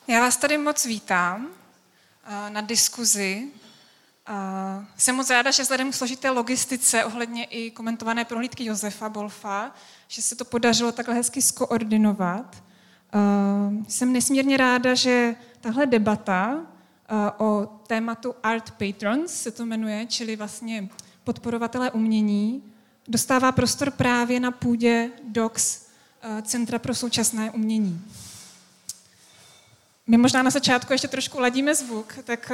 Já vás tady moc vítám na diskuzi. Jsem moc ráda, že vzhledem k složité logistice ohledně i komentované prohlídky Josefa Bolfa, že se to podařilo takhle hezky skoordinovat. Jsem nesmírně ráda, že tahle debata o tématu Art Patrons se to jmenuje, čili vlastně podporovatelé umění, dostává prostor právě na půdě DOX, Centra pro současné umění. My možná na začátku ještě trošku ladíme zvuk, tak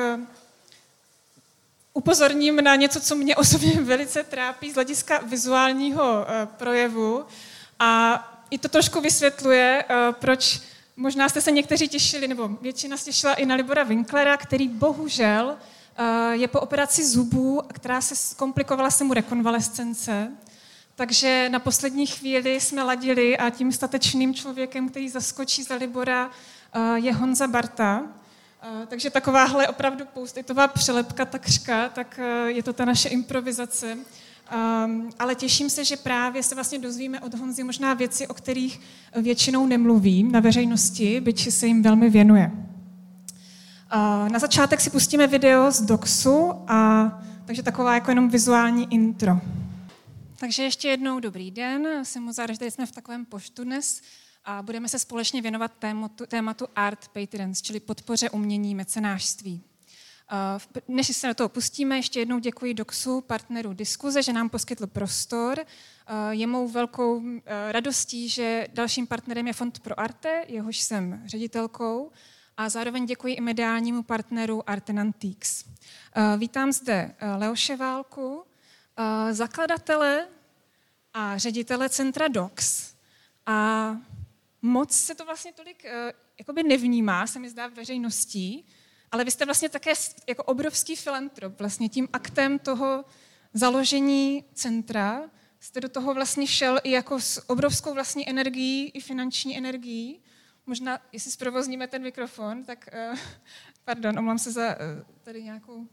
upozorním na něco, co mě osobně velice trápí z hlediska vizuálního projevu a i to trošku vysvětluje, proč možná jste se někteří těšili, nebo většina se těšila i na Libora Winklera, který bohužel je po operaci zubů, která se zkomplikovala se mu rekonvalescence. Takže na poslední chvíli jsme ladili a tím statečným člověkem, který zaskočí za Libora, je Honza Barta. Takže takováhle opravdu post-itová přelepka takřka, tak je to ta naše improvizace. Ale těším se, že právě se vlastně dozvíme od Honzy možná věci, o kterých většinou nemluvím na veřejnosti, byť se jim velmi věnuje. Na začátek si pustíme video z DOXu, takže taková jako jenom vizuální intro. Takže ještě jednou dobrý den, jsem moc ráda, že tady jsme v takovém poštu dnes a budeme se společně věnovat tématu Art Patrons, čili podpoře umění mecenášství. Než se do toho pustíme, ještě jednou děkuji DOXu, partneru diskuze, že nám poskytl prostor. Je mou velkou radostí, že dalším partnerem je Fond pro Arte, jehož jsem ředitelkou, a zároveň děkuji i mediálnímu partneru Art & Antiques. Vítám zde Leoše Válku, zakladatele a ředitele centra DOX. A moc se to vlastně tolik jakoby nevnímá, se mi zdá veřejností, ale vy jste vlastně také jako obrovský filantrop. Vlastně tím aktem toho založení centra jste do toho vlastně šel i jako s obrovskou vlastní energií, i finanční energií. Možná, jestli zprovozníme ten mikrofon, tak pardon, omlám se za tady nějakou...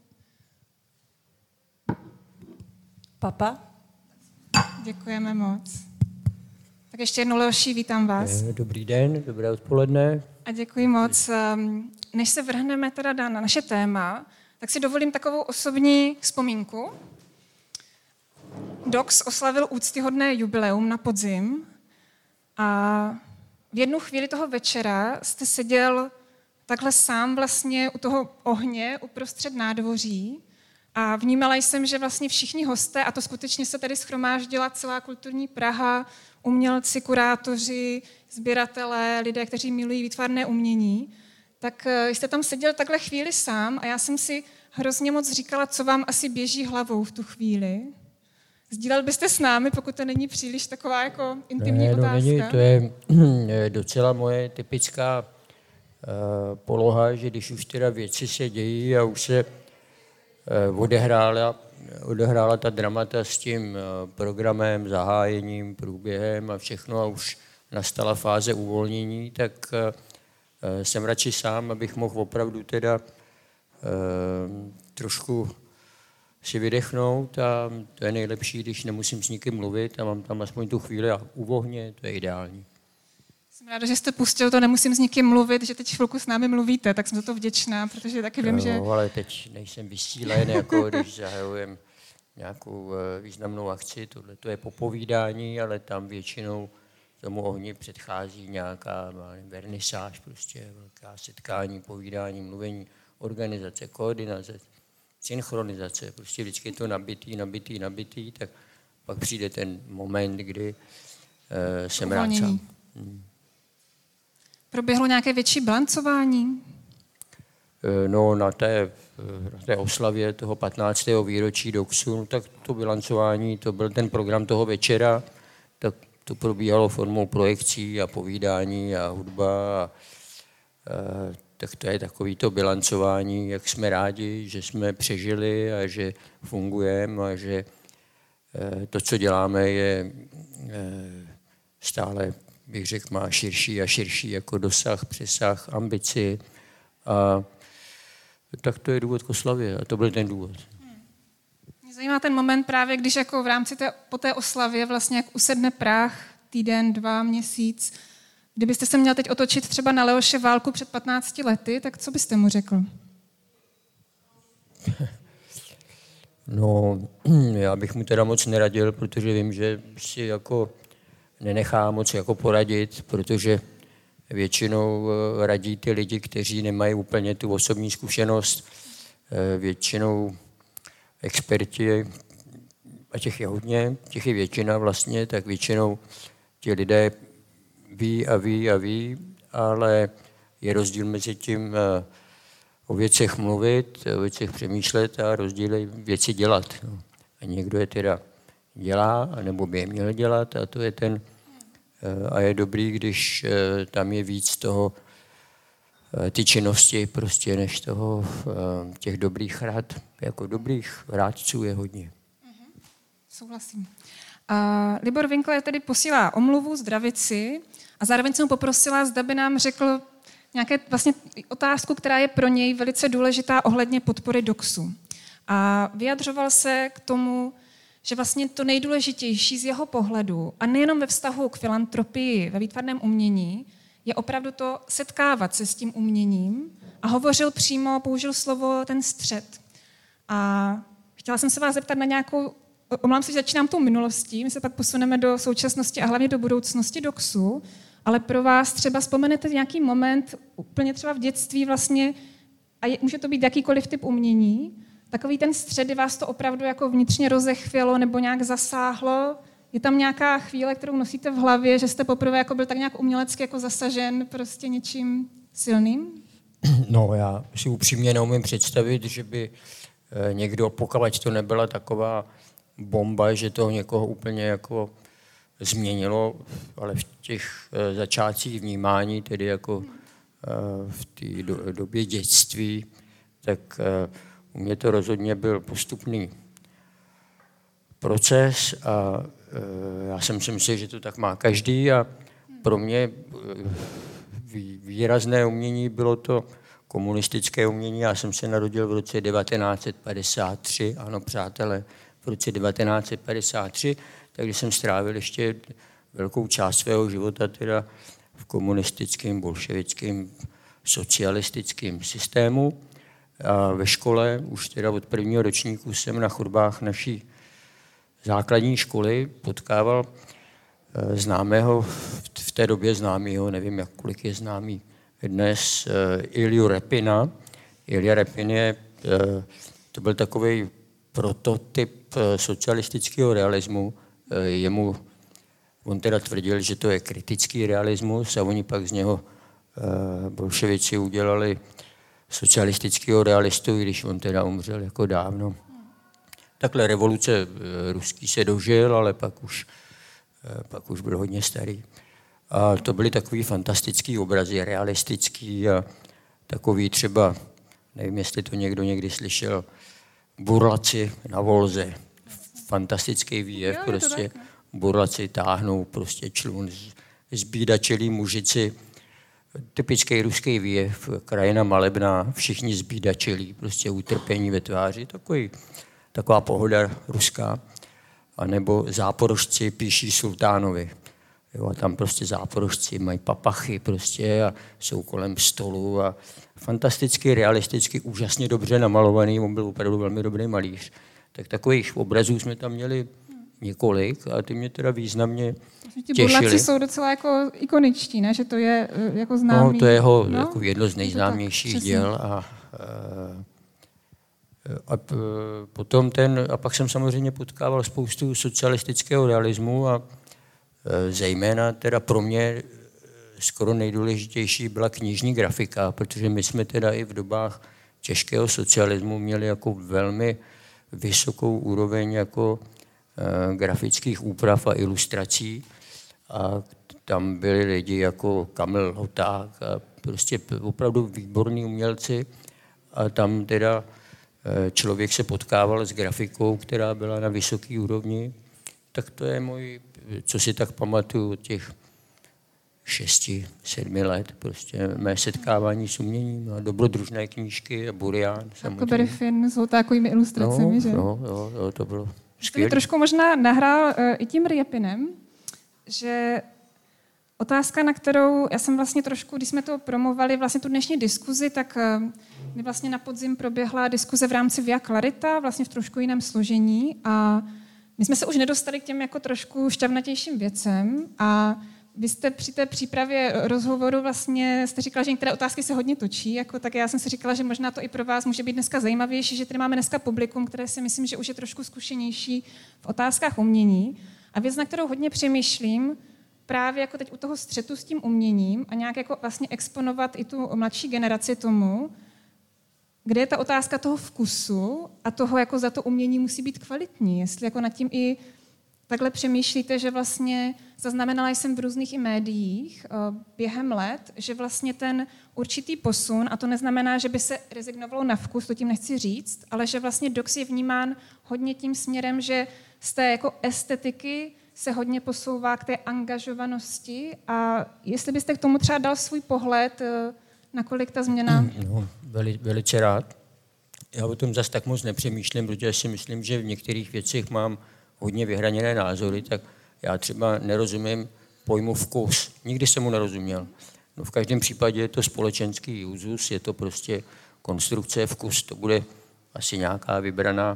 Papa? Děkujeme moc. Tak ještě jednou, Leoši, vítám vás. Dobrý den, dobré odpoledne. A děkuji moc. Než se vrhneme teda na naše téma, tak si dovolím takovou osobní vzpomínku. DOX oslavil úctyhodné jubileum na podzim a v jednu chvíli toho večera jste seděl takhle sám vlastně u toho ohně uprostřed nádvoří a vnímala jsem, že vlastně všichni hosté, a to skutečně se tady shromáždila celá kulturní Praha, umělci, kurátoři, sběratelé, lidé, kteří milují výtvarné umění, tak jste tam seděl takhle chvíli sám a já jsem si hrozně moc říkala, co vám asi běží hlavou v tu chvíli. Sdílel byste s námi, pokud to není příliš taková jako intimní otázka? Není, to je docela moje typická poloha, že když už teda věci se dějí a už se odehrála ta dramata s tím programem, zahájením, průběhem a všechno a už nastala fáze uvolnění, tak jsem radši sám, abych mohl opravdu teda trošku si vydechnout a to je nejlepší, když nemusím s nikým mluvit a mám tam aspoň tu chvíli a u ohně, to je ideální. Jsem ráda, že jste pustil to, nemusím s nikým mluvit, že teď chvilku s námi mluvíte, tak jsem za to vděčná, protože taky vím, že... No, ale teď nejsem vysílen, jako když zahajujem nějakou významnou akci, tohle to je popovídání, ale tam většinou tomu ohni předchází nějaká vernisáž, prostě velká setkání, povídání, mluvení, organizace, koordinace, synchronizace, prostě vždycky je to nabitý, tak pak přijde ten moment, kdy jsem rád sám. Proběhlo nějaké větší bilancování? No, na té oslavě toho 15. výročí DOXu, tak to bilancování, to byl ten program toho večera, tak to probíhalo formou projekcí a povídání a hudba. Tak to je takovýto bilancování, jak jsme rádi, že jsme přežili a že fungujeme a že to, co děláme, je stále, bych řekl, má širší a širší jako dosah, přesah, ambici. A tak to je důvod k oslavě a to byl ten důvod. Mě zajímá ten moment právě, když jako v rámci po té oslavě vlastně jak usedne prach, týden, 2, měsíc, Kdybyste se měl teď otočit třeba na Leoše Válku před 15 lety, tak co byste mu řekl? No, já bych mu teda moc neradil, protože vím, že si jako nenechá moc jako poradit, protože většinou radí ty lidi, kteří nemají úplně tu osobní zkušenost. Většinou experti, a těch je hodně, těch je většina vlastně, tak většinou ti lidé ví, ale je rozdíl mezi tím o věcech mluvit, o věcech přemýšlet a rozdíl je věci dělat. No. A někdo je teda dělá, nebo by je měl dělat a to je ten, a je dobrý, když tam je víc toho, ty činnosti prostě, než toho těch dobrých rad. Jako dobrých rádců je hodně. Souhlasím. Libor Winkler tedy posílá omluvu, zdravici a zároveň jsem mu poprosila, zda by nám řekl nějaké vlastně otázku, která je pro něj velice důležitá ohledně podpory DOXu. A vyjadřoval se k tomu, že vlastně to nejdůležitější z jeho pohledu, a nejenom ve vztahu k filantropii ve výtvarném umění, je opravdu to setkávat se s tím uměním a hovořil přímo, použil slovo ten střed. A chtěla jsem se vás zeptat na nějakou, omlám se, že začínám tou minulostí, my se pak posuneme do současnosti a hlavně do budoucnosti DOXu, ale pro vás třeba vzpomenete nějaký moment, úplně třeba v dětství vlastně, a může to být jakýkoliv typ umění, takový ten střed, kdy vás to opravdu jako vnitřně rozechvělo nebo nějak zasáhlo. Je tam nějaká chvíle, kterou nosíte v hlavě, že jste poprvé jako byl tak nějak umělecky jako zasažen prostě něčím silným? No, já si upřímně neumím představit, že by někdo, pokud to nebyla taková bomba, že to někoho úplně jako změnilo, ale v těch začátcích vnímání, tedy jako v té době dětství, tak u mě to rozhodně byl postupný proces a já jsem si myslel, že to tak má každý a pro mě výrazné umění bylo to komunistické umění. Já jsem se narodil v roce 1953, ano přátelé, v roce 1953, takže jsem strávil ještě velkou část svého života teda v komunistickém, bolševickém, socialistickém systému. A ve škole, už teda od prvního ročníku jsem na chodbách naší základní školy potkával známého, v té době známého, nevím, kolik je známý dnes, Ilju Repina. Ilja Repin to byl takový prototyp socialistického realismu. On teda tvrdil, že to je kritický realismus a oni pak z něho bolševici udělali socialistického realistu, i když on teda umřel jako dávno. Takhle revoluce ruský se dožil, ale pak už byl hodně starý. A to byly takový fantastický obrazy, realistický a takový třeba, nevím, jestli to někdo někdy slyšel, burlaci na volze. Fantastický výjev, jo, prostě burlaci táhnou prostě člun, zbídačelí mužici, typický ruský výjev, krajina malebná, všichni zbídačelí, prostě utrpení ve tváři, taková pohoda ruská. A nebo Záporožci píší sultánovi. Jo, a tam prostě Záporožci mají papachy prostě a jsou kolem stolu a fantasticky, realisticky, úžasně dobře namalovaný, on byl opravdu velmi dobrý malíř. Tak takových obrazů jsme tam měli několik a ty mě teda významně těšily. Ti burlaci jsou docela jako ikoničtí, ne? Že to je jako známý. No, to je jeho jako jedno z nejznámějších děl a pak jsem samozřejmě potkával spoustu socialistického realismu a zejména teda pro mě skoro nejdůležitější byla knižní grafika, protože my jsme teda i v dobách těžkého socialismu měli jako velmi vysokou úroveň jako grafických úprav a ilustrací a tam byli lidi jako Kamil Hoták a prostě opravdu výborní umělci a tam teda člověk se potkával s grafikou, která byla na vysoké úrovni, tak to je můj, co si tak pamatuju od těch 6-7 let, prostě mé setkávání s uměním a dobrodružné knížky a Burián. Huckleberry Finn s Hotákovými ilustracemi, že? Jo, to bylo skvělé. Trošku možná nahrál i tím Repinem, že otázka, na kterou já jsem vlastně trošku, když jsme to promovali, vlastně tu dnešní diskuzi, tak mi vlastně na podzim proběhla diskuze v rámci Via Clarita, vlastně v trošku jiném složení a my jsme se už nedostali k těm jako trošku šťavnatějším věcem a vy jste při té přípravě rozhovoru vlastně jste říkala, že některé otázky se hodně točí, jako, tak já jsem si říkala, že možná to i pro vás může být dneska zajímavější, že tady máme dneska publikum, které si myslím, že už je trošku zkušenější v otázkách umění. A věc, na kterou hodně přemýšlím, právě jako teď u toho střetu s tím uměním a nějak jako vlastně exponovat i tu mladší generaci tomu, kde je ta otázka toho vkusu a toho, jako za to umění musí být kvalitní. Jestli jako nad tím i takhle přemýšlíte, že vlastně zaznamenala jsem v různých i médiích během let, že vlastně ten určitý posun, a to neznamená, že by se rezignovalo na vkus, to tím nechci říct, ale že vlastně DOX je vnímán hodně tím směrem, že z té jako estetiky se hodně posouvá k té angažovanosti a jestli byste k tomu třeba dal svůj pohled, nakolik ta změna... No, velice rád. Já o tom zase tak moc nepřemýšlím, protože si myslím, že v některých věcech mám hodně vyhraněné názory, tak já třeba nerozumím pojmu vkus. Nikdy jsem mu nerozuměl. No v každém případě je to společenský úzus, je to prostě konstrukce, vkus, to bude asi nějaká vybraná.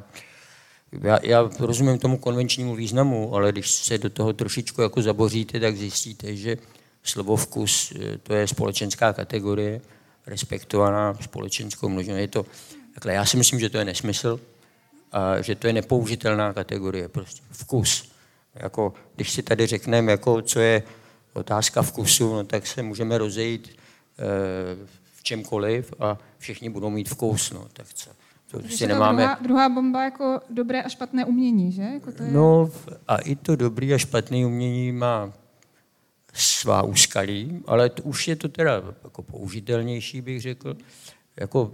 Já rozumím tomu konvenčnímu významu, ale když se do toho trošičku jako zaboříte, tak zjistíte, že slovo vkus to je společenská kategorie, respektovaná společenskou množinou. Je to, takhle, já si myslím, že to je nesmysl a že to je nepoužitelná kategorie, prostě vkus. Jako, když si tady řekneme, jako, co je otázka vkusu, no, tak se můžeme rozejít v čemkoliv a všichni budou mít vkus. No, tak co? To si nemáme... druhá bomba jako dobré a špatné umění, že? Jako to je... No a i to dobré a špatné umění má svá úskalí, ale už je to teda jako použitelnější, bych řekl. Jako,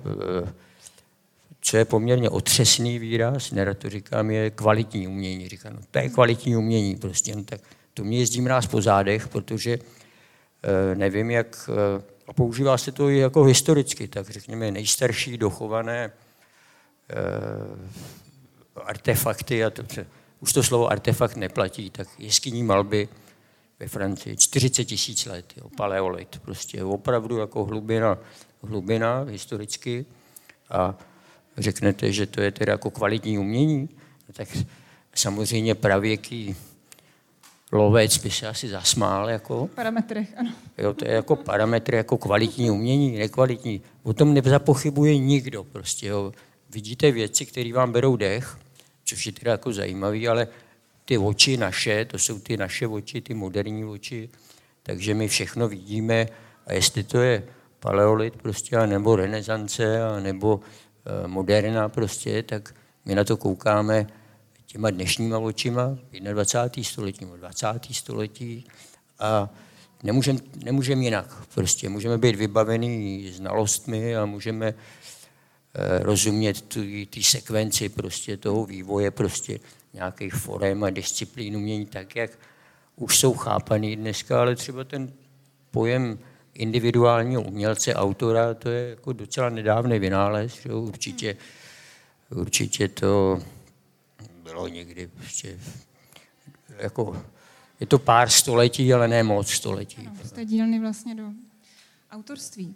co je poměrně otřesný výraz, nerad to říkám, je kvalitní umění. Říkám, no, to je kvalitní umění prostě. No, tak to mě jezdí mráz po zádech, protože nevím, jak... A používá se to i jako historicky, tak řekněme nejstarší dochované artefakty, a už to slovo artefakt neplatí, tak jeskyní malby ve Francii, 40 000 let, jo, paleolit, prostě opravdu jako hlubina historicky a řeknete, že to je teda jako kvalitní umění, no tak samozřejmě pravěký lovec by se asi zasmál. Jako. Parametry, ano. Jo, to je jako parametry, jako kvalitní umění, nekvalitní. O tom nezapochybuje nikdo prostě, jo. Vidíte věci, které vám berou dech, což je teda jako zajímavý, ale ty oči naše, to jsou ty naše oči, ty moderní oči, takže my všechno vidíme a jestli to je paleolit prostě, nebo renesance, nebo moderna prostě, tak my na to koukáme těma dnešníma očima, 21. století, 20. století a nemůžeme jinak. Prostě můžeme být vybavení znalostmi a můžeme rozumět ty sekvenci prostě toho vývoje prostě nějakých forem a disciplín umění tak, jak už jsou chápaný dneska, ale třeba ten pojem individuálního umělce, autora, to je jako docela nedávný vynález, že? Určitě to bylo někdy prostě jako, je to pár století, ale ne moc století. No, z té dílny vlastně do autorství.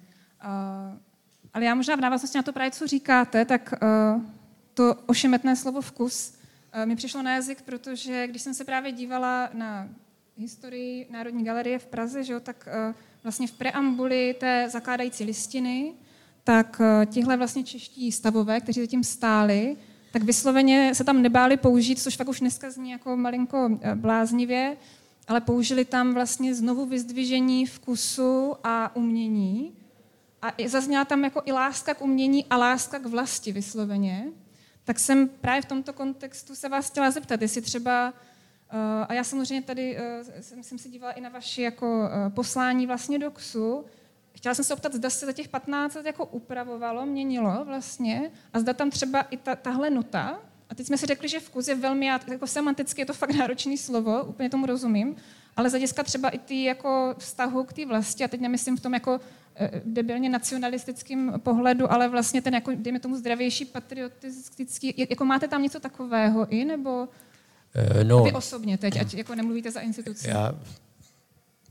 Ale já možná v návaznosti na to právě, co říkáte, tak to ošemetné slovo vkus mi přišlo na jazyk, protože když jsem se právě dívala na historii Národní galerie v Praze, že jo, tak vlastně v preambuli té zakládající listiny, tak tihle vlastně čeští stavové, kteří zatím stáli, tak vysloveně se tam nebáli použít, což fakt už dneska zní jako malinko bláznivě, ale použili tam vlastně znovu vyzdvižení vkusu a umění. A zazněla tam jako i láska k umění a láska k vlasti vysloveně. Tak jsem právě v tomto kontextu se vás chtěla zeptat, jestli třeba, a já samozřejmě tady jsem se dívala i na vaši jako poslání vlastně do KSU, chtěla jsem se optat, zda se za těch 15 let jako upravovalo, měnilo vlastně, a zda tam třeba i tahle nota, a teď jsme si řekli, že vkus je velmi, jako semanticky je to fakt náročné slovo, úplně tomu rozumím, ale z hlediska třeba i ty jako vztahu k té vlasti, a teď nemyslím v tom jako debilně nacionalistickým pohledu, ale vlastně ten jako, dejme tomu, zdravější, patriotistický, jako máte tam něco takového i, nebo vy osobně teď, ať jako nemluvíte za instituci?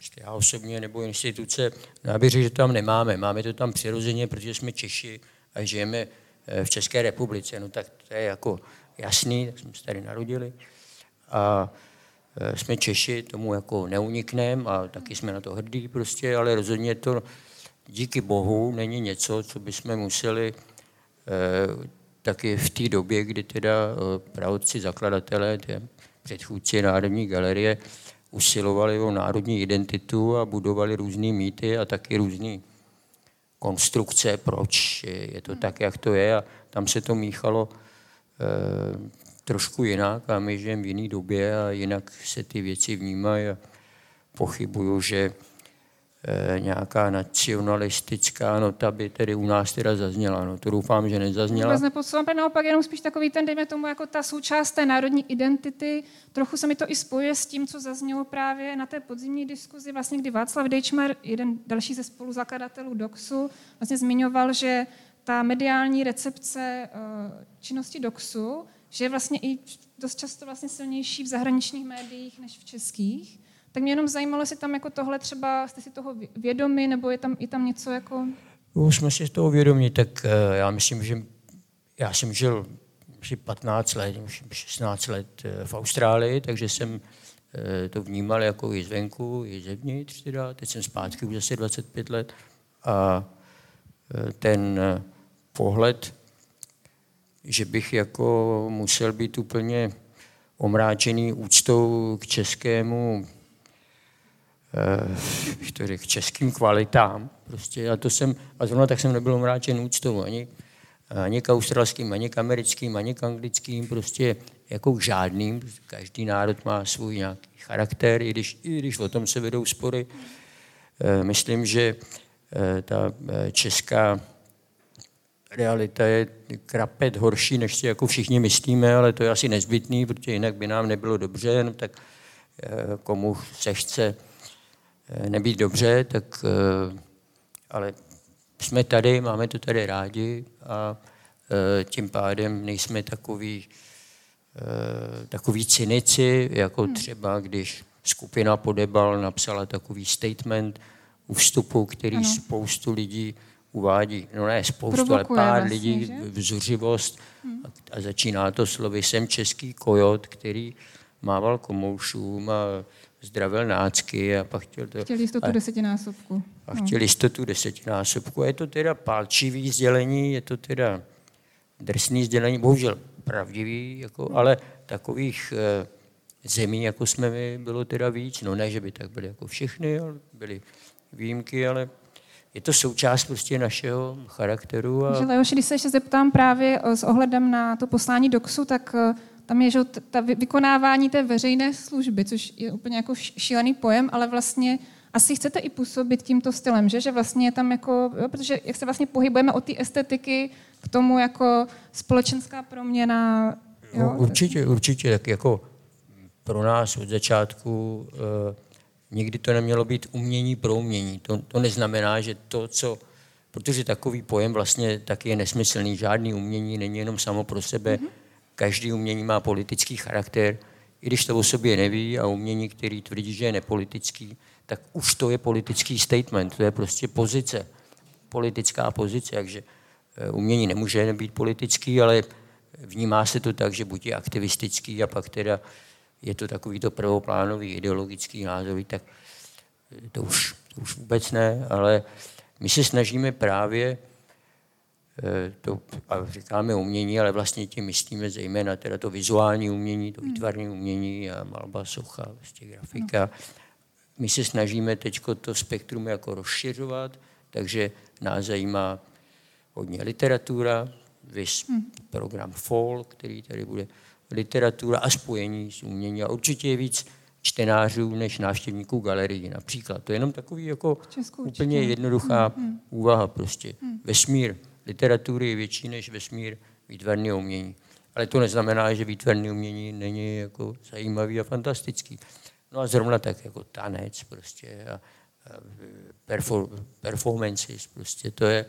já osobně nebo instituce, já bych řekl, že to tam nemáme. Máme to tam přirozeně, protože jsme Češi a žijeme v České republice. No tak to je jako jasný, tak jsme se tady narodili. A jsme Češi, tomu jako neunikneme a taky jsme na to hrdí prostě, ale rozhodně to díky Bohu není něco, co bychom museli taky v té době, kdy teda praotci zakladatelé, předchůdci Národní galerie, usilovali o národní identitu a budovali různý mýty a taky různé konstrukce, proč je to tak, jak to je. A tam se to míchalo trošku jinak a my žijeme v jiné době a jinak se ty věci vnímají. A pochybuju, že nějaká nacionalistická nota by tedy u nás teda zazněla. No to doufám, že nezazněla. Vůbec nepodsouvám, naopak jenom spíš takový ten, dejme tomu, jako ta součást té národní identity. Trochu se mi to i spojuje s tím, co zaznělo právě na té podzimní diskuzi, vlastně kdy Václav Dejčmar, jeden další ze spoluzakladatelů DOXu, vlastně zmiňoval, že ta mediální recepce činnosti DOXu, že je vlastně i dost často vlastně silnější v zahraničních médiích než v českých. Tak mě jenom zajímalo, jestli tam jako tohle třeba jste si toho vědomi, nebo je tam něco jako... Už jsme si toho vědomi, tak já myslím, že já jsem žil 15 let, 16 let v Austrálii, takže jsem to vnímal jako i zvenku, i zevnitř teda. Teď jsem zpátky už zase 25 let a ten pohled, že bych jako musel být úplně omráčený úctou k českému k českým kvalitám. Prostě a zrovna tak jsem nebyl omráčen úctou ani k australským, ani k americkým, ani k anglickým, prostě jako k žádným. Každý národ má svůj nějaký charakter, i když o tom se vedou spory. Myslím, že ta česká realita je krapet horší, než si jako všichni myslíme, ale to je asi nezbytný, protože jinak by nám nebylo dobře, no tak komu se chce nebýt dobře, tak ale jsme tady, máme to tady rádi a tím pádem nejsme takový cynici, jako třeba když skupina Podebal napsala takový statement u vstupu, který spoustu lidí uvádí, no ne spoustu, ale pár vlastně, lidí v zuřivost a začíná to slovy jsem český kojot, který mával komoušům a zdravil nácky a pak chtěl jistotu desetinásobku. A chtěl jistotu desetinásobku. A je to teda pálčivý sdělení, je to teda drsný sdělení, bohužel pravdivý, jako, ale takových zemí, jako jsme my, bylo teda víc. No ne, že by tak byly jako všechny, ale byly výjimky, ale je to součást prostě našeho charakteru. Takže Leoši, když se ještě zeptám právě s ohledem na to poslání DOXu, tak tam je, že ta vykonávání té veřejné služby, což je úplně jako šílený pojem, ale vlastně asi chcete i působit tímto stylem, že vlastně je tam jako, jo, protože jak se vlastně pohybujeme od té estetiky k tomu jako společenská proměna. Jo? No, určitě, tak jako pro nás od začátku nikdy to nemělo být umění pro umění. To neznamená, že to, co, protože takový pojem vlastně taky je nesmyslný, žádný umění není jenom samo pro sebe, každý umění má politický charakter, i když to o sobě neví a umění, který tvrdí, že je nepolitický, tak už to je politický statement, to je prostě pozice, politická pozice, takže umění nemůže být politický, ale vnímá se to tak, že buď je aktivistický a pak teda je to takovýto prvoplánový ideologický názor, tak to už vůbec ne, ale my se snažíme právě to, a říkáme umění, ale vlastně tím myslíme zejména teda to vizuální umění, to výtvarné umění a malba, socha, vlastně grafika. My se snažíme teď to spektrum jako rozšiřovat, takže nás zajímá hodně literatura, program FOL, který tady bude literatura a spojení s umění. A určitě je víc čtenářů než návštěvníků galerií například. To je jenom takový jako úplně jednoduchá úvaha prostě. Vesmír literatury je větší než vesmír výtvarného umění. Ale to neznamená, že výtvarné umění není jako zajímavý a fantastický. No a zrovna tak jako tanec prostě a performances prostě, to je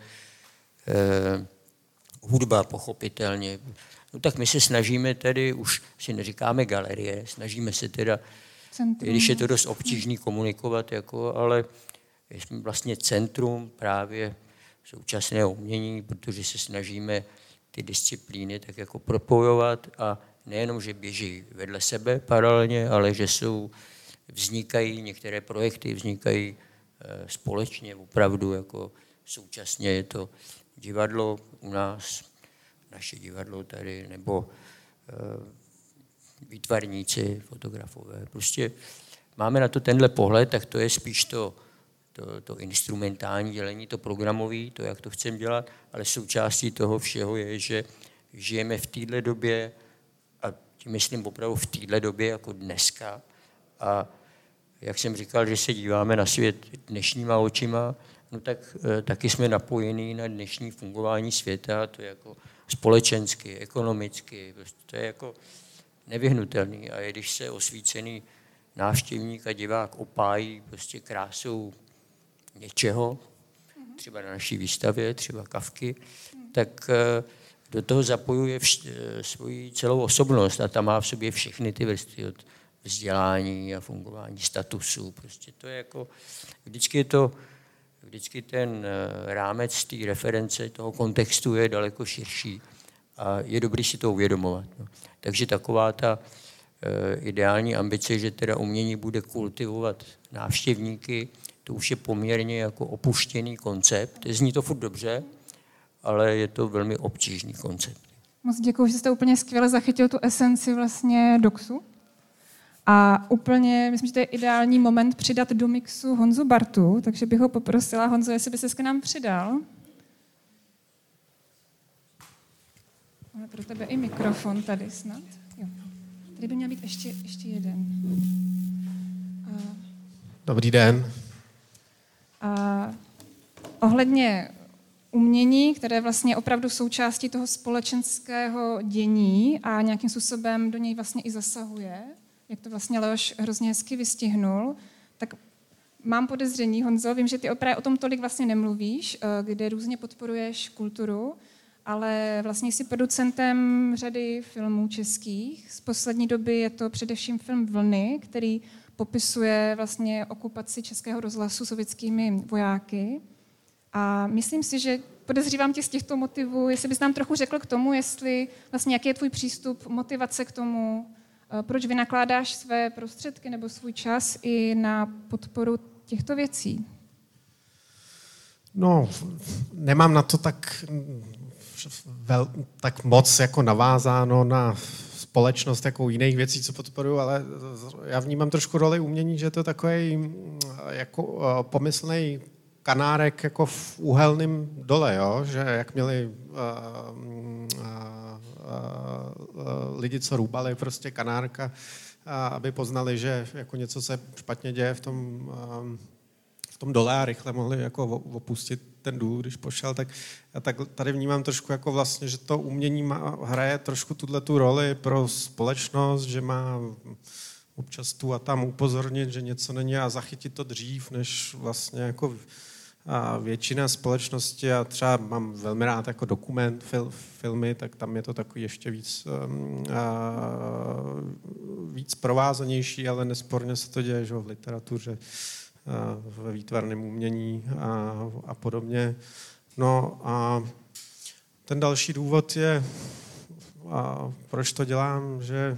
hudba pochopitelně. No tak my se snažíme tedy, už si neříkáme galerie, snažíme se teda centrum. Když je to dost obtížný komunikovat, jako, ale jsme vlastně centrum právě současného umění, protože se snažíme ty disciplíny tak jako propojovat a nejenom, že běží vedle sebe paralelně, ale že vznikají některé projekty, vznikají společně, opravdu jako současně je to divadlo u nás, naše divadlo tady, nebo výtvarníci, fotografové. Prostě máme na to tenhle pohled, tak to je spíš to instrumentální dělení, to programové, to, jak to chceme dělat, ale součástí toho všeho je, že žijeme v této době, a tím myslím opravdu v této době jako dneska, a jak jsem říkal, že se díváme na svět dnešníma očima, no tak taky jsme napojení na dnešní fungování světa, to je jako společensky, ekonomicky, prostě to je jako nevyhnutelný. A když se osvícený návštěvník a divák opájí prostě krásou něčeho, třeba na naší výstavě, třeba Kafky, tak do toho zapojuje svoji celou osobnost a ta má v sobě všechny ty vrstvy od vzdělání a fungování statusu. Prostě to je jako, vždycky ten rámec té reference, toho kontextu je daleko širší a je dobré si to uvědomovat. No. Takže taková ta ideální ambice, že teda umění bude kultivovat návštěvníky, to už je poměrně jako opuštěný koncept. Zní to furt dobře, ale je to velmi obtížný koncept. Moc děkuji, že jste úplně skvěle zachytil tu esenci vlastně DOXu. A úplně, myslím, že to je ideální moment přidat do mixu Honzu Bartu, takže bych ho poprosila, Honzo, jestli by ses k nám přidal. Máme pro tebe i mikrofon tady snad. Jo. Tady by měl být ještě jeden. Dobrý den. Ohledně umění, které je vlastně opravdu součástí toho společenského dění a nějakým způsobem do něj vlastně i zasahuje, jak to vlastně Leoš hrozně hezky vystihnul, tak mám podezření, Honzo, vím, že ty o tom tolik vlastně nemluvíš, kde různě podporuješ kulturu, ale vlastně jsi producentem řady filmů českých. Z poslední doby je to především film Vlny, který popisuje vlastně okupaci Českého rozhlasu sovětskými vojáky. A myslím si, že podezřívám tě z těchto motivů, jestli bys nám trochu řekl k tomu, jestli vlastně jaký je tvůj přístup, motivace k tomu, proč vynakládáš své prostředky nebo svůj čas i na podporu těchto věcí? No, nemám na to tak moc jako navázáno na společnost jako jiných věcí, co podporuju, ale já vnímám trošku roli umění, že je to takový jako pomyslný kanárek jako v uhelném dole, jo? Že jak měli lidi, co růbali prostě kanárka, aby poznali, že jako něco se špatně děje v tom dole a rychle mohli jako opustit ten důl, když pošel, tak já tady vnímám trošku jako vlastně, že to umění hraje trošku tu roli pro společnost, že má občas tu a tam upozornit, že něco není a zachytit to dřív, než vlastně jako většina společnosti, a třeba mám velmi rád jako dokument, filmy, tak tam je to takový ještě víc provázanější, ale nesporně se to děje, že v literatuře, ve výtvarném umění a podobně. No a ten další důvod je, proč to dělám, že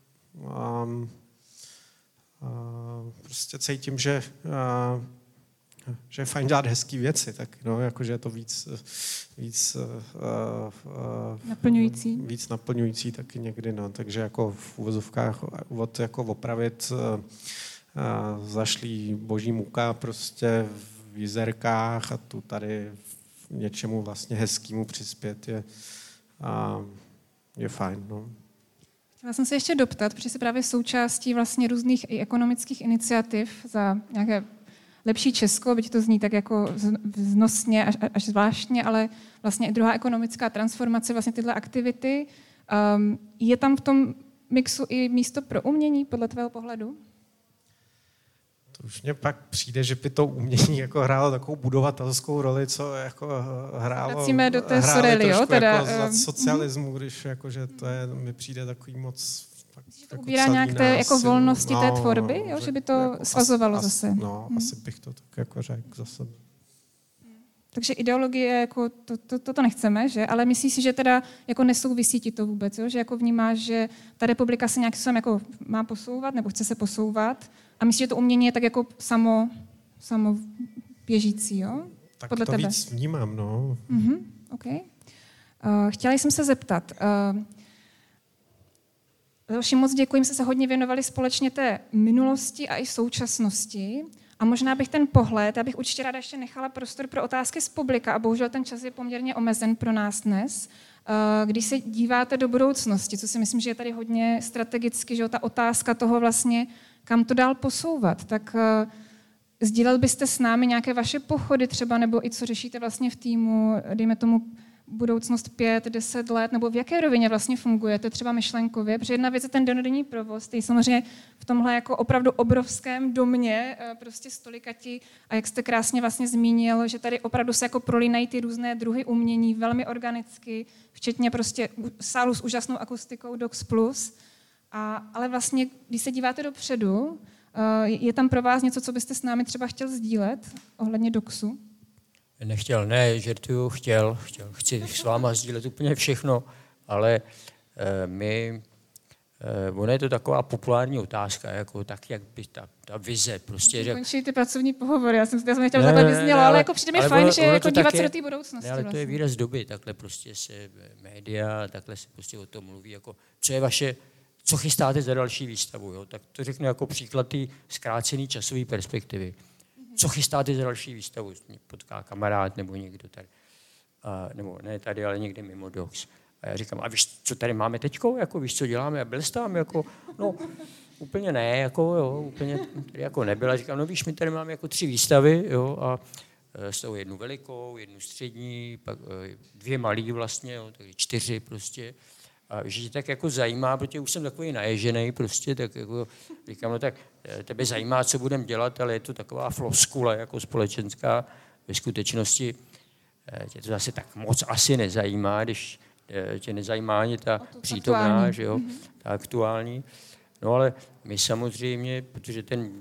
prostě cítím, že je fajn dělat hezký věci, tak no, jakože je to víc naplňující. Víc naplňující taky někdy, no, takže jako v uvozovkách jako opravit zašlý boží muka prostě v jizerkách a tu tady něčemu vlastně hezkému přispět je fajn, no. Chtěla jsem se ještě doptat, protože jsi právě součástí vlastně různých i ekonomických iniciativ za nějaké lepší Česko, byť to zní tak jako vznosně až zvláštně, ale vlastně i druhá ekonomická transformace, vlastně tyhle aktivity. Je tam v tom mixu i místo pro umění, podle tvého pohledu? To už mě pak přijde, že by to umění jako hrálo takovou budovatelskou roli, co jako vracíme do té Sorely, jo? Teda, jako za socialismu, když jakože to je, mi přijde takový moc Že to ubírá nějak té jako volnosti té tvorby, jo? Že by to jako svazovalo zase. Asi bych to tak jako řekl zase. Takže ideologie, jako to nechceme, že? Ale myslíš si, že teda jako nesouvisí ti to vůbec, jo? Že jako vnímáš, že ta republika se nějakým způsobem jako má posouvat nebo chce se posouvat a myslíš, že to umění je tak jako samo běžící, jo? Tak podle to tebe. Víc vnímám, no. Okay. Chtěla jsem se zeptat. Další moc děkuji, jsme se hodně věnovali společně té minulosti a i současnosti. A možná bych ten pohled, já bych určitě ráda ještě nechala prostor pro otázky z publika a bohužel ten čas je poměrně omezen pro nás dnes. Když se díváte do budoucnosti, co si myslím, že je tady hodně strategicky, že ta otázka toho vlastně, kam to dál posouvat, tak sdílel byste s námi nějaké vaše pochody třeba, nebo i co řešíte vlastně v týmu, dejme tomu budoucnost 5-10 let, nebo v jaké rovině vlastně fungujete, třeba myšlenkově, protože jedna věc je ten dennodenní provoz, který samozřejmě v tomhle jako opravdu obrovském domě, prostě stolikati, a jak jste krásně vlastně zmínil, že tady opravdu se jako prolínají ty různé druhy umění velmi organicky, včetně prostě sálu s úžasnou akustikou Dox Plus, ale vlastně, když se díváte dopředu, je tam pro vás něco, co byste s námi třeba chtěl sdílet ohledně Doxu? Nechtěl, ne, žertuju, chci s váma sdílet úplně všechno, ale ono je to taková populární otázka, jako tak, jak by ta vize prostě... Končí ty pracovní pohovory, já jsem chtěla, takhle vyznělo, ale jako přijde mi fajn, že jako dívat se do té budoucnosti. Ne, ale to je výraz doby, takhle prostě se média, takhle se prostě o tom mluví, jako co chystáte za další výstavu, jo? Tak to řeknu jako příklad té zkrácené časové perspektivy. Co chystáte za další výstavu? Mě potká kamarád nebo někdo tady. Nebo ne tady, ale někde mimo Dox. A já říkám, a víš, co tady máme teďko? Jako, víš, co děláme? A byl jsi tam? Jako, no, úplně ne, jako, jo, úplně tady jako nebyl. A říkám, no víš, my tady máme jako 3 výstavy, jo, a z toho jednu velikou, jednu střední, pak 2 malý vlastně, jo, takže 4 prostě. A že tě tak jako zajímá, protože už jsem takový naježený prostě, tak jako říkám, no tak tebe zajímá, co budeme dělat, ale je to taková floskule jako společenská. Ve skutečnosti tě to zase tak moc asi nezajímá, když tě nezajímá ani ta přítomná, že jo, ta aktuální. No ale my samozřejmě, protože ten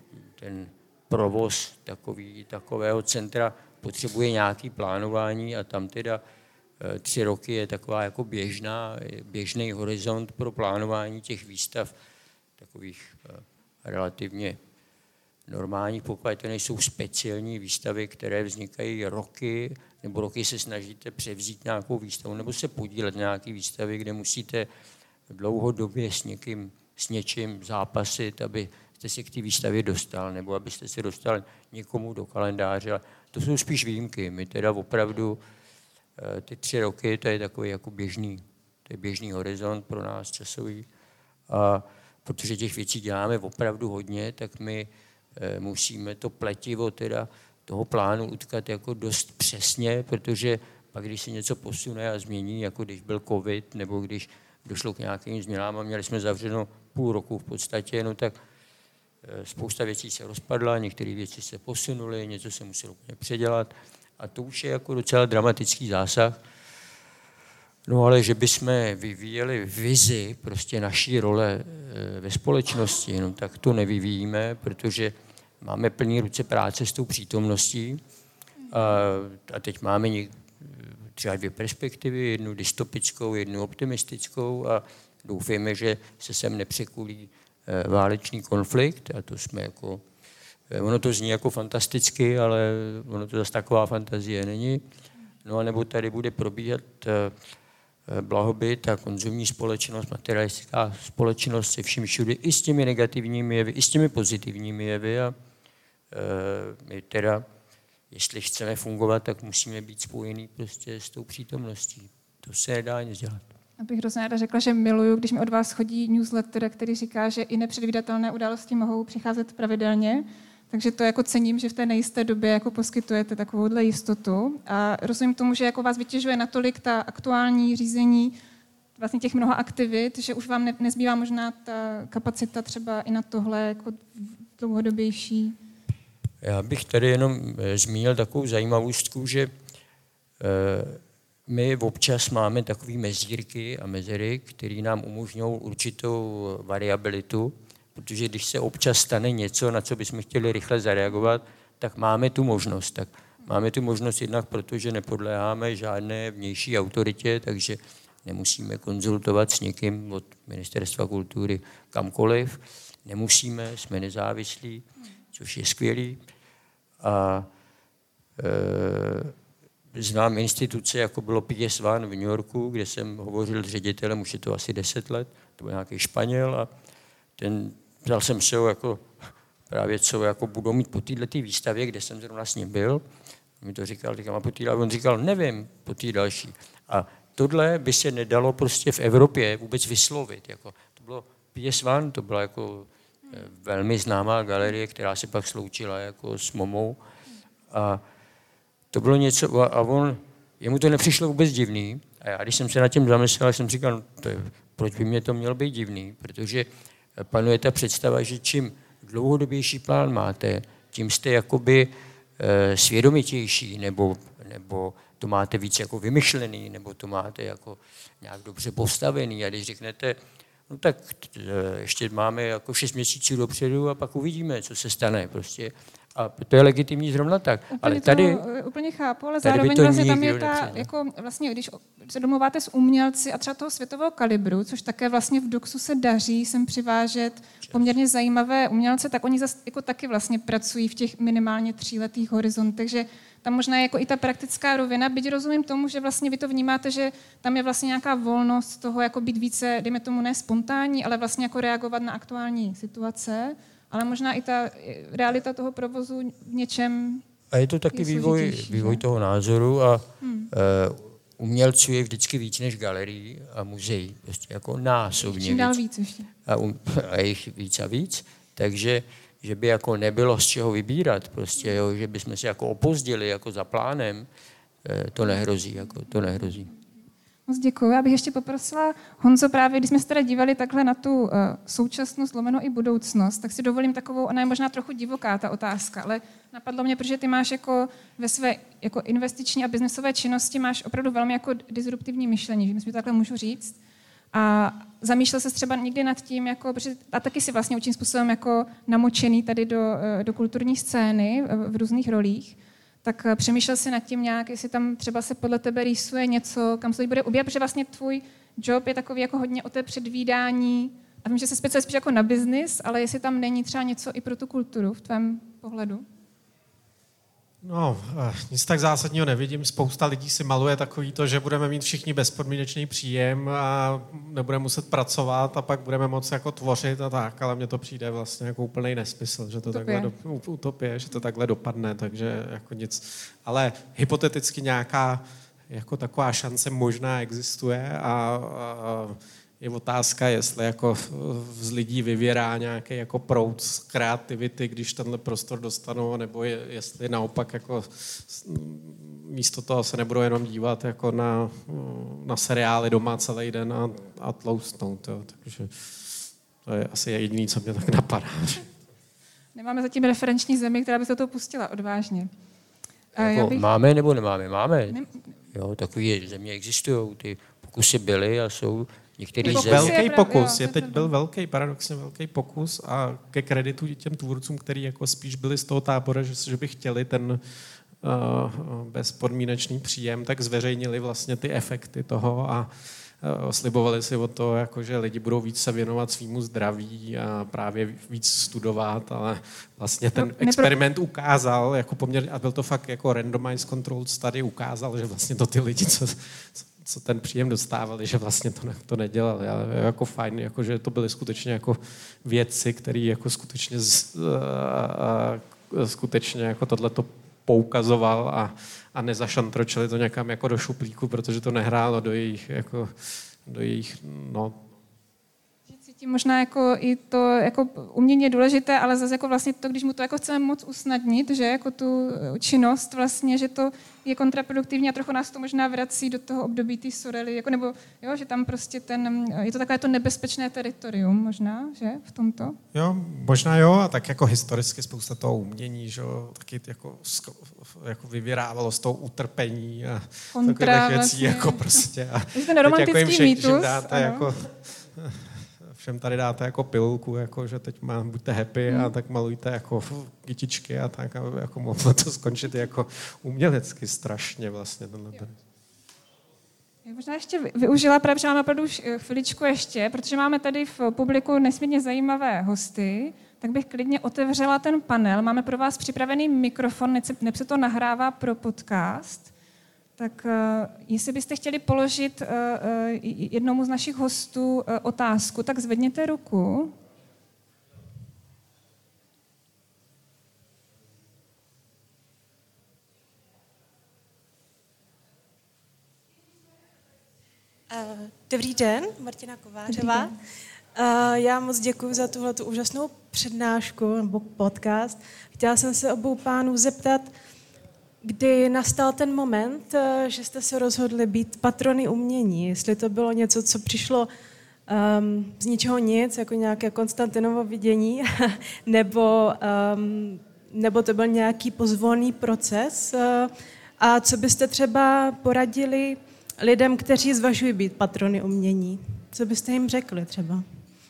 provoz takového centra potřebuje nějaké plánování a tam teda 3 roky je taková jako běžný horizont pro plánování těch výstav, takových relativně normálních, pokud to nejsou speciální výstavy, které vznikají roky, nebo roky se snažíte převzít nějakou výstavu, nebo se podílet na nějaké výstavy, kde musíte dlouhodobě s něčím zápasit, abyste se k té výstavě dostal, nebo abyste se dostal někomu do kalendáře. To jsou spíš výjimky. My teda opravdu ty 3 roky, to je takový jako běžný horizont pro nás časový. A protože těch věcí děláme opravdu hodně, tak my musíme to pletivo teda toho plánu utkat jako dost přesně, protože pak, když se něco posune a změní, jako když byl covid, nebo když došlo k nějakým změnám a měli jsme zavřeno půl roku v podstatě, no tak spousta věcí se rozpadla, některé věci se posunuly, něco se muselo úplně předělat. A to už je jako docela dramatický zásah. No ale že bychom vyvíjeli vizi prostě naší role ve společnosti, no tak to nevyvíjíme, protože máme plný ruce práce s tou přítomností. A teď máme třeba 2 perspektivy, jednu dystopickou, jednu optimistickou a doufejme, že se sem nepřekulí válečný konflikt a to jsme jako... Ono to zní jako fantasticky, ale ono to zase taková fantazie není. No a nebo tady bude probíhat blahobyt a konzumní společnost, materialistická společnost se vším všude, i s těmi negativními jevy, i s těmi pozitivními jevy. A my teda, jestli chceme fungovat, tak musíme být spojení prostě s tou přítomností. To se nedá nic dělat. Abych hrozně ráda řekla, že miluju, když mi od vás chodí newsletter, který říká, že i nepředvídatelné události mohou přicházet pravidelně. Takže to jako cením, že v té nejisté době jako poskytujete takovouhle jistotu. A rozumím tomu, že jako vás vytěžuje natolik ta aktuální řízení vlastně těch mnoha aktivit, že už vám nezbývá možná ta kapacita třeba i na tohle jako dlouhodobější. Já bych tady jenom zmínil takovou zajímavostku, že my občas máme takové mezírky a mezery, které nám umožňují určitou variabilitu, protože když se občas stane něco, na co bychom chtěli rychle zareagovat, tak máme tu možnost. Tak máme tu možnost jednak, protože nepodléháme žádné vnější autoritě, takže nemusíme konzultovat s někým od Ministerstva kultury kamkoliv, nemusíme, jsme nezávislí, což je skvělý. A znám instituce, jako bylo PS1 v New Yorku, kde jsem hovořil s ředitelem, už je to asi 10 let, to byl nějaký Španěl a vzal jsem se ho jako právě, co jako budou mít po této výstavě, kde jsem zrovna s ním byl. Mi to říkal, a po té, on říkal, nevím, po té další. A tohle by se nedalo prostě v Evropě vůbec vyslovit. Jako, to bylo PS1, to byla jako velmi známá galerie, která se pak sloučila jako s MoMou. A to bylo něco, a jemu to nepřišlo vůbec divný. A já, když jsem se nad tím zamyslel, jsem říkal, proč by mě to mělo být divný? Protože panuje ta představa, že čím dlouhodobější plán máte, tím jste jakoby svědomitější, nebo to máte víc jako vymyšlený, nebo to máte jako nějak dobře postavený. A když řeknete, no tak ještě máme jako 6 měsíců dopředu a pak uvidíme, co se stane prostě. A to je legitimní zrovna tak. Úplně ale tady úplně chápu, ale zároveň vlastně tam je ta, jako vlastně, když se domluváte s umělci a třeba toho světového kalibru, což také vlastně v Doxu se daří sem přivážet poměrně zajímavé umělce, tak oni zase jako taky vlastně pracují v těch minimálně 3letých horizontech, že tam možná je jako i ta praktická rovina, byť rozumím tomu, že vlastně vy to vnímáte, že tam je vlastně nějaká volnost toho jako být více, dejme tomu ne spontánní, ale vlastně jako reagovat na aktuální situace, ale možná i ta realita toho provozu v něčem. A je to taky vývoj toho názoru a umělců je vždycky víc než galerií a muzeí. Prostě jako násobně čím dál víc ještě. A jich víc a víc. Takže že by jako nebylo z čeho vybírat, prostě, jo, že bychom se jako opozdili jako za plánem, to nehrozí. Moc děkuji. Já bych ještě poprosila, Honzo, právě když jsme se teda dívali takhle na tu současnost, lomeno i budoucnost, tak si dovolím takovou, ona je možná trochu divoká ta otázka, ale napadlo mě, protože ty máš jako ve své jako investiční a biznesové činnosti máš opravdu velmi jako disruptivní myšlení, že myslím, že to takhle můžu říct. A zamýšlel se třeba někdy nad tím, jako, a taky si vlastně určitým způsobem jako namočený tady do kulturní scény v různých rolích, tak přemýšlel si nad tím nějak, jestli tam třeba se podle tebe rýsuje něco, kam se to bude ubírat, protože vlastně tvůj job je takový jako hodně o té předvídání. A vím, že se speciálně spíš jako na biznis, ale jestli tam není třeba něco i pro tu kulturu v tvém pohledu? No, nic tak zásadního nevidím. Spousta lidí si maluje takový to, že budeme mít všichni bezpodmínečný příjem a nebudeme muset pracovat a pak budeme moci jako tvořit a tak, ale mně to přijde vlastně jako úplný nesmysl, že to utopie, že to takhle dopadne, takže jako nic. Ale hypoteticky nějaká jako taková šance možná existuje a je otázka, jestli jako z lidí vyvěrá nějaký jako proud z kreativity, když tenhle prostor dostanou, nebo jestli naopak jako místo toho se nebudou jenom dívat jako na seriály doma celý den a tloustnout. Jo. Takže to je asi jediný, co mě tak napadá. Nemáme zatím referenční zemi, která by se to pustila odvážně. Jako máme nebo nemáme? Máme. Jo, takové země existují, ty pokusy byly a jsou některý země. Velký pokus, teď byl paradoxně velký pokus a ke kreditu těm tvůrcům, který jako spíš byli z toho tábora, že by chtěli ten bezpodmínečný příjem, tak zveřejnili vlastně ty efekty toho a slibovali si o to, jako, že lidi budou víc se věnovat svýmu zdraví a právě víc studovat, ale vlastně ten experiment ukázal, jako poměrně, a byl to fakt jako randomized controlled study, ukázal, že vlastně to ty lidi, co ten příjem dostávali, že vlastně to nedělali, ale jako fajn, jako, že to byly skutečně jako vědci, který jako skutečně jako tohleto poukazoval a nezašantročili to někam jako do šuplíku, protože to nehrálo do jejich tím možná jako i to jako umění je důležité, ale zase jako vlastně to, když mu to jako chceme moc usnadnit, že jako tu činnost vlastně, že to je kontraproduktivní a trochu nás to možná vrací do toho období té Sorely, jako nebo jo, že tam prostě je to takové to nebezpečné teritorium možná, že v tomto? Jo, možná jo, a tak jako historicky spousta toho umění, že jo, taky jako vyvírávalo z toho utrpení a takových věcí, vlastně, jako prostě. A ten romantický mýtus, všem tady dáte jako pilulku, jako, že teď buďte happy a tak malujte jako kytičky a tak, a jako mohlo to skončit jako umělecky strašně vlastně. Já možná ještě využila, protože máme opravdu chviličku ještě, protože máme tady v publiku nesmírně zajímavé hosty, tak bych klidně otevřela ten panel. Máme pro vás připravený mikrofon, neb se to nahrává pro podcast. Tak jestli byste chtěli položit jednomu z našich hostů otázku, tak zvedněte ruku. Dobrý den, Martina Kovářová. Já moc děkuji za tuhletu úžasnou přednášku nebo podcast. Chtěla jsem se obou pánů zeptat, kdy nastal ten moment, že jste se rozhodli být patrony umění. Jestli to bylo něco, co přišlo z ničeho nic, jako nějaké Konstantinovo vidění, nebo to byl nějaký pozvolný proces. A co byste třeba poradili lidem, kteří zvažují být patrony umění? Co byste jim řekli třeba?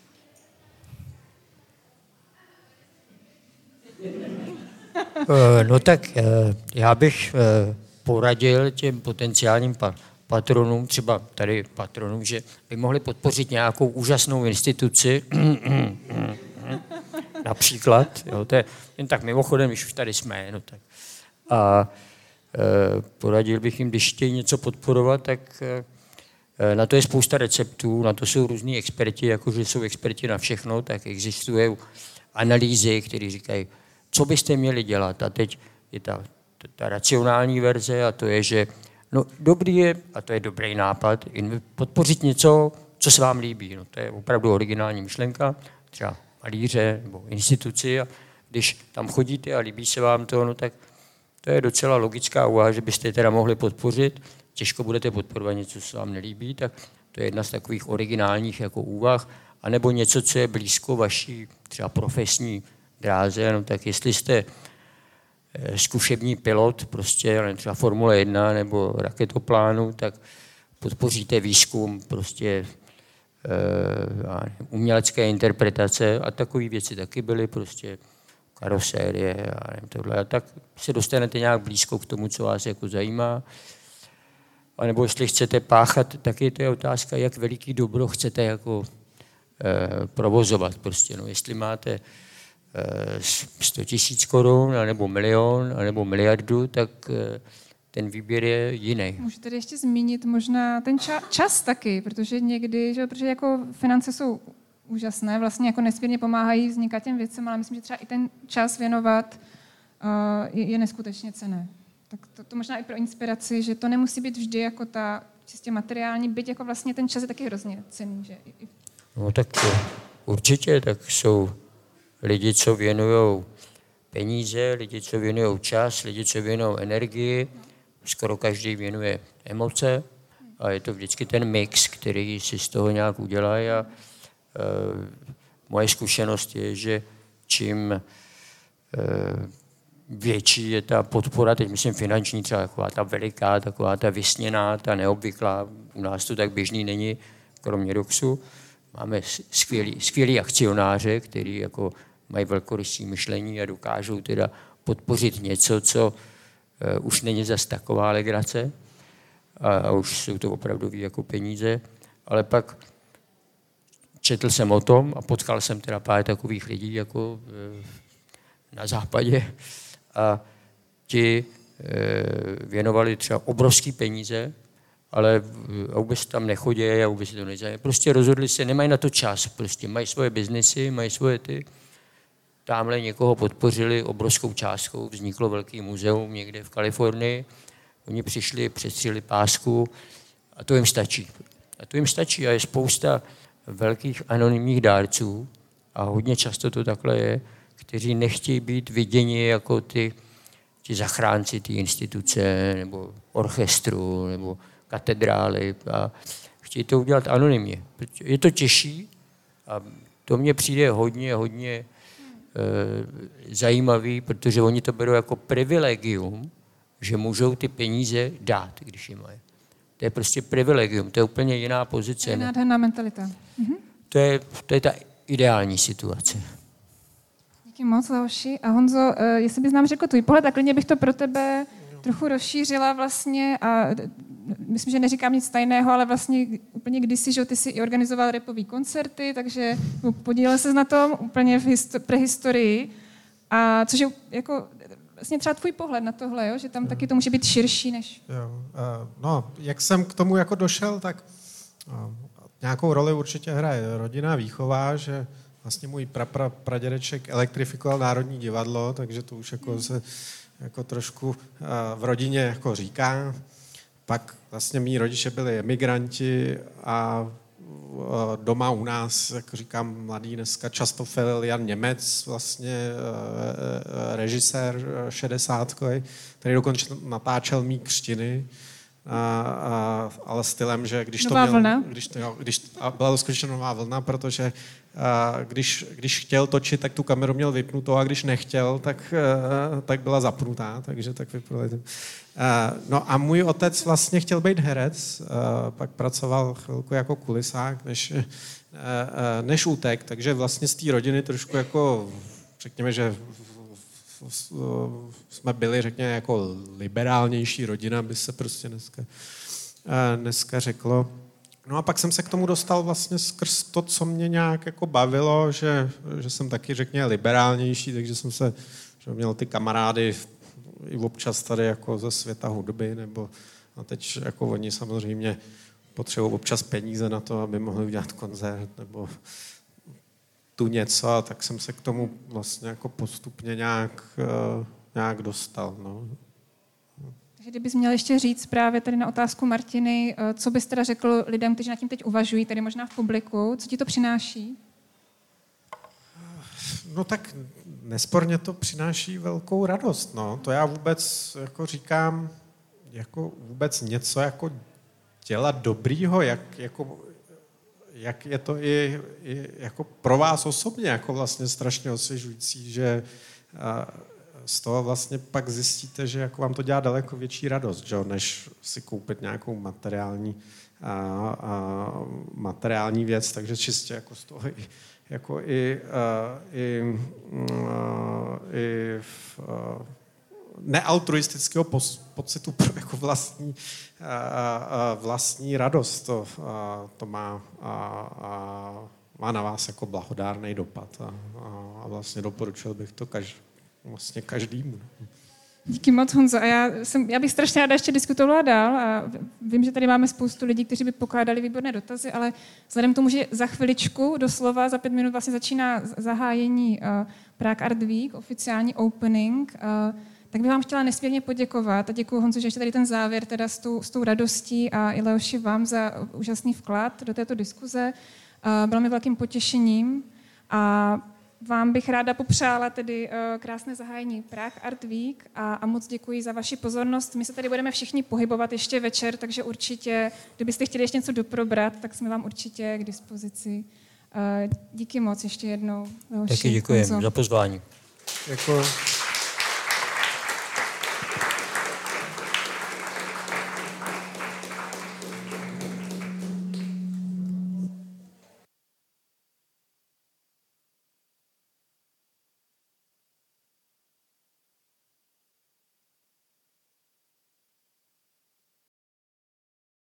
No tak já bych poradil těm potenciálním patronům, třeba tady patronům, že by mohli podpořit nějakou úžasnou instituci, například, jo, to je jen tak mimochodem, když už tady jsme, no tak. A poradil bych jim, když chtějí něco podporovat, tak na to je spousta receptů, na to jsou různí experti, jakože jsou experti na všechno, tak existují analýzy, které říkají, co byste měli dělat. A teď je ta racionální verze a to je, že no, dobrý je, a to je dobrý nápad, podpořit něco, co se vám líbí. No, to je opravdu originální myšlenka, třeba malíře nebo instituci. A když tam chodíte a líbí se vám to, no, tak to je docela logická úvaha, že byste je teda mohli podpořit. Těžko budete podporovat něco, co se vám nelíbí, tak to je jedna z takových originálních jako úvah. A nebo něco, co je blízko vaší třeba profesní dráze, no tak jestli jste zkušební pilot, prostě třeba Formule 1 nebo raketoplánu, tak podpoříte výzkum prostě umělecké interpretace a takové věci taky byly, prostě karosérie a nevím tohle. A tak se dostanete nějak blízko k tomu, co vás jako zajímá. A nebo jestli chcete páchat, taky to je otázka, jak veliký dobro chcete jako provozovat. Prostě, no, jestli máte 100 000 korun, nebo milion, nebo miliardu, tak ten výběr je jiný. Můžu tady ještě zmínit možná ten čas taky, protože někdy, že, protože jako finance jsou úžasné, vlastně jako nesmírně pomáhají vznikat těm věcem, ale myslím, že třeba i ten čas věnovat je neskutečně cenné. Tak to možná i pro inspiraci, že to nemusí být vždy jako ta čistě materiální, byť jako vlastně ten čas je taky hrozně cenný. Že? No tak určitě, tak jsou lidi, co věnují peníze, lidi, co věnují čas, lidi, co věnují energii, skoro každý věnuje emoce a je to vždycky ten mix, který si z toho nějak udělají a moje zkušenost je, že čím větší je ta podpora, teď myslím finanční, třeba taková ta veliká, taková ta vysněná, ta neobvyklá, u nás to tak běžný není, kromě Roxu. Máme skvělý akcionáře, který jako mají velkorysé myšlení a dokážou teda podpořit něco, co už není zas taková legrace a už jsou to opravdový jako peníze, ale pak četl jsem o tom a potkal jsem teda pár takových lidí jako na západě a ti věnovali třeba obrovský peníze, ale vůbec tam nechodí a vůbec to nezajímají. Prostě rozhodli se, nemají na to čas, prostě mají svoje biznesy, mají svoje ty. Tamhle někoho podpořili obrovskou částkou, vzniklo velký muzeum někde v Kalifornii. Oni přišli, přestřihli pásku a to jim stačí. A to jim stačí a je spousta velkých anonymních dárců, a hodně často to takhle je, kteří nechtějí být viděni jako ty zachránci té instituce, nebo orchestru, nebo katedrály a chtějí to udělat anonymně. Je to těžší a to mně přijde hodně zajímavý, protože oni to berou jako privilegium, že můžou ty peníze dát, když jim mají. To je prostě privilegium, to je úplně jiná pozice. To je nádherná mentalita. To je ta ideální situace. Díky moc, Leoši. A Honzo, jestli bys nám řekl tvůj pohled, tak klidně bych to pro tebe trochu rozšířila vlastně a myslím, že neříkám nic tajného, ale vlastně úplně kdysi, že ty jsi i organizoval rapový koncerty, takže podílel ses na tom úplně v prehistorii. A což je jako vlastně třeba tvůj pohled na tohle, jo? Že tam taky to může být širší než... No, jak jsem k tomu jako došel, tak nějakou roli určitě hraje rodinná výchova, že vlastně můj pradědeček elektrifikoval Národní divadlo, takže to už jako se jako trošku v rodině jako říká. Pak vlastně mý rodiče byli emigranti a doma u nás, jak říkám, mladý dneska často felil Jan Němec, vlastně režisér 60kový, který dokonce natáčel mý křtiny, ale stylem, že když nová to měl... Vlna? A byla to skutečně nová vlna, protože když chtěl točit, tak tu kameru měl vypnutou a když nechtěl, tak byla zapnutá, takže tak vypadalo. No a můj otec vlastně chtěl být herec, pak pracoval chvilku jako kulisák, než utek, takže vlastně z té rodiny trošku jako, řekněme, že jsme byli, řekněme, jako liberálnější rodina, by se prostě dneska řeklo. No a pak jsem se k tomu dostal vlastně skrz to, co mě nějak jako bavilo, že jsem taky, řekněme, liberálnější, takže jsem se, že měl ty kamarády i občas tady jako ze světa hudby, nebo a teď jako oni samozřejmě potřebují občas peníze na to, aby mohli udělat koncert, nebo tu něco, a tak jsem se k tomu vlastně jako postupně nějak dostal. No. Takže kdybys měl ještě říct právě tady na otázku Martiny, co bys teda řekl lidem, kteří nad tím teď uvažují, tady možná v publiku, co ti to přináší? No tak nesporně to přináší velkou radost. No. To já vůbec jako říkám, jako vůbec něco jako dělat dobrýho, jak je to i jako pro vás osobně jako vlastně strašně osvěžující, že z toho vlastně pak zjistíte, že jako vám to dělá daleko větší radost, že? Než si koupit nějakou materiální věc, takže čistě jako z toho i nealtruistického pocitu pro jako vlastní radost to má na vás jako blahodárný dopad a vlastně doporučil bych to vlastně každému. Díky moc, Honzo. A já bych strašně ráda ještě diskutovala dál a vím, že tady máme spoustu lidí, kteří by pokládali výborné dotazy, ale vzhledem k tomu, že za chviličku, doslova za 5 minut vlastně začíná zahájení Prague Art Week, oficiální opening, tak bych vám chtěla nesmírně poděkovat a děkuji, Honzo, že ještě tady ten závěr teda s tou radostí a i Leoši vám za úžasný vklad do této diskuze. Bylo mi velkým potěšením a vám bych ráda popřála tedy krásné zahájení Prague Art Week a moc děkuji za vaši pozornost. My se tady budeme všichni pohybovat ještě večer, takže určitě, kdybyste chtěli ještě něco doprobrat, tak jsme vám určitě k dispozici. Díky moc ještě jednou. Taky děkuji za pozvání. Děkuji.